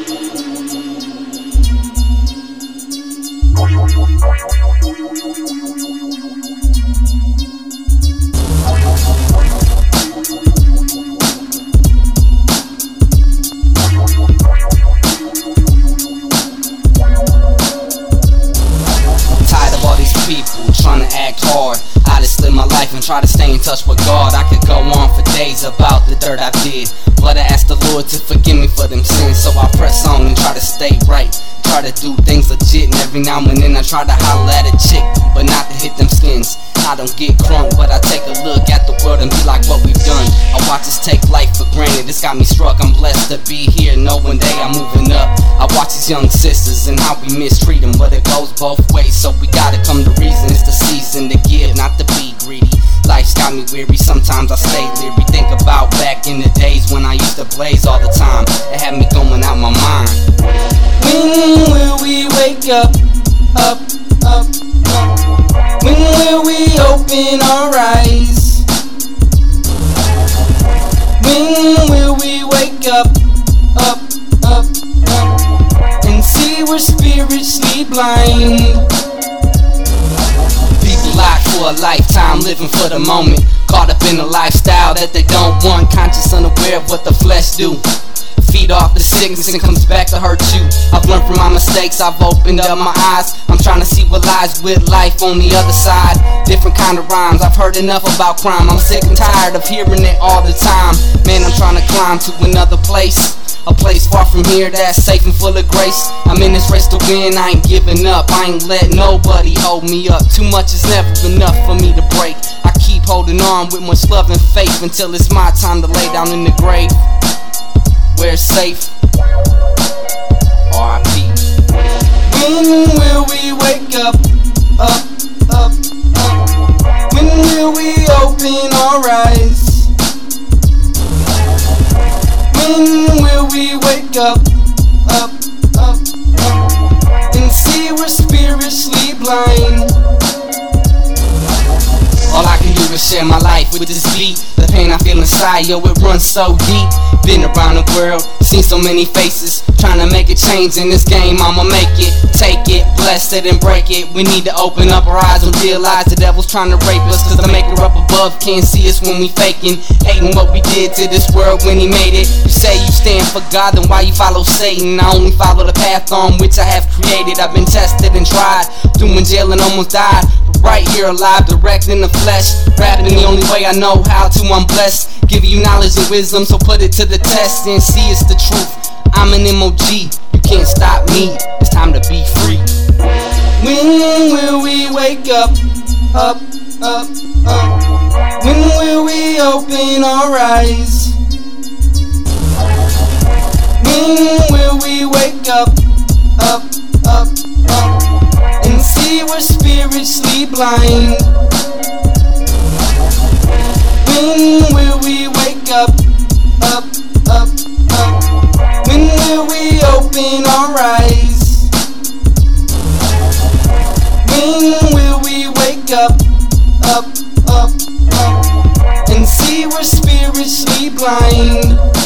Trying to act hard, I just live my life and try to stay in touch with God. I could go on for days about the dirt I did, but I ask the Lord to forgive me for them sins. So I press on and try to stay right, try to do things legit, and every now and then I try to holler at a chick, but not to hit them skins. I don't get crunk, but I take a look at the world and be like, what we've done. I watch us take life for granted, it's got me struck. I'm blessed to be here, know one day I'm moving up. I watch these young sisters and how we mistreat them, but it goes both ways, so we gotta come to reason. It's the season to give, not to be greedy. Life's got me weary, sometimes I stay leery. Think about back in the days when I used to blaze all the time. It had me going out my mind. When will we wake up, up, up, up? When will we open our eyes? When will we wake up, up, up, up, and see we're spiritually blind? People lie for a lifetime, living for the moment, caught up in a lifestyle that they don't want, conscious, unaware of what the flesh do. Feed off the sickness and comes back to hurt you. I've learned from my mistakes, I've opened up my eyes. I'm trying to see what lies with life on the other side. Different kind of rhymes, I've heard enough about crime. I'm sick and tired of hearing it all the time. Man, I'm trying to climb to another place, a place far from here that's safe and full of grace. I'm in this race to win, I ain't giving up. I ain't let nobody hold me up. Too much is never enough for me to break. I keep holding on with much love and faith until it's my time to lay down in the grave where it's safe. R.I.P. When will we wake up, up, up, up? When will we open our eyes? When will we wake up, up, up, up, and see we're spiritually blind? All I can do is share my life with this beat. The pain I feel inside, yo, it runs so deep. Been around the world, seen so many faces, trying to make a change in this game. I'ma make it, take it, bless it and break it. We need to open up our eyes and realize the devil's trying to rape us, cause the maker up above can't see us when we faking, hating what we did to this world when he made it. You say you stand for God, then why you follow Satan? I only follow the path on which I have created. I've been tested and tried, doing jail and almost died, but right here alive, direct in the flesh. Rapping the only way I know how to, I'm blessed. Giving you knowledge and wisdom, so put it to the test and see it's the truth. I'm an MOG, you can't stop me, it's time to be free. When will we wake up, up, up, up? When will we open our eyes? When will we wake up, up, up, up, and see we're spiritually blind? When will we wake up, up, up, up? When will we open our eyes? When will we wake up, up, up, up, and see we're spiritually blind?